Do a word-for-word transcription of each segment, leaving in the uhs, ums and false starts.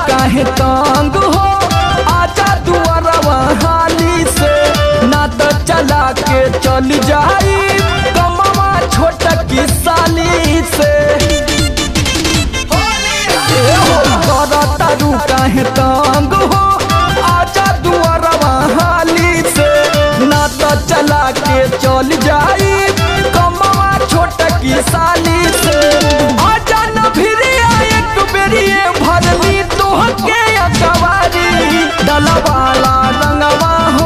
काहे तंग हो, आजा दुआरवा हाली से, ना तो चला के चल जाई कमवा छोट की साली से। तारू काहे तंग हो, आजा दुआरवा हाली से, ना तो चला के चल जाई कमवा छोट की साली से। आजा न भिरिया एक बेरिए भरली तोहके अकवारी, डलवाला रंगवा हो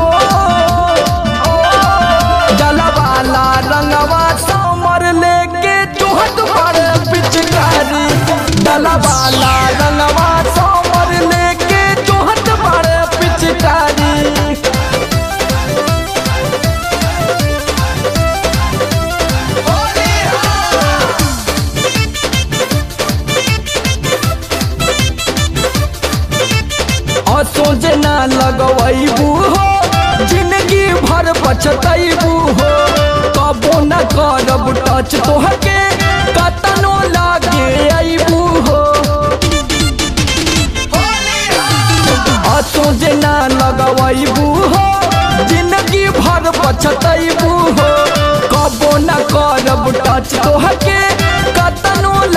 डलवाला रंगवा समर लेके चोहत पर पिचकारी, डलवाला रंगवा समर लेके चोहत पर पिचकारी। सोच ना लगवैबू हो, जिंदगी भर पछतैबू हो, कबो न करब टच तोहके कतनो लागे अबू हो। सोच ना लगवैबू हो, जिंदगी भर पछतैबू हो, कबो न करब टच तोहके कतनो